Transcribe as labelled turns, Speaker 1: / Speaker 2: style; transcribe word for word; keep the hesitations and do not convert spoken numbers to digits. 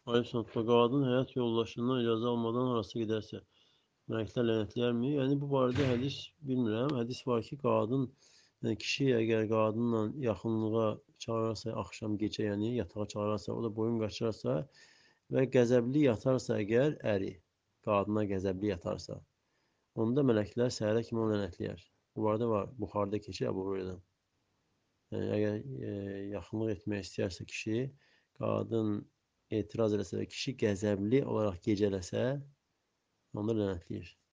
Speaker 1: Aleyhisselatü qadın həyat yoldaşından icazə almadan harasa gedərsə, mələklər lənətləyərmi? Yəni bu barədə hədis bilmirəm. Hədis var ki, qadın, yəni kişi əgər qadınla yaxınlığa çağırarsa, axşam gecə, yəni yatağa çağırarsa, o da boyun qaçırarsa və qəzəbli yatarsa əgər əri, qadına qəzəbli yatarsa, onda mələklər səhərə kimi onu lənətləyər. Bu barədə var, Buxarıda keçir Əbu Hüreyrədən. Yəni əgər e, yaxınlıq etmək istəyərsə kişi, qadın etiraz eləsə və kişi qəzəbli olaraq gecələsə, onda lənətləyir.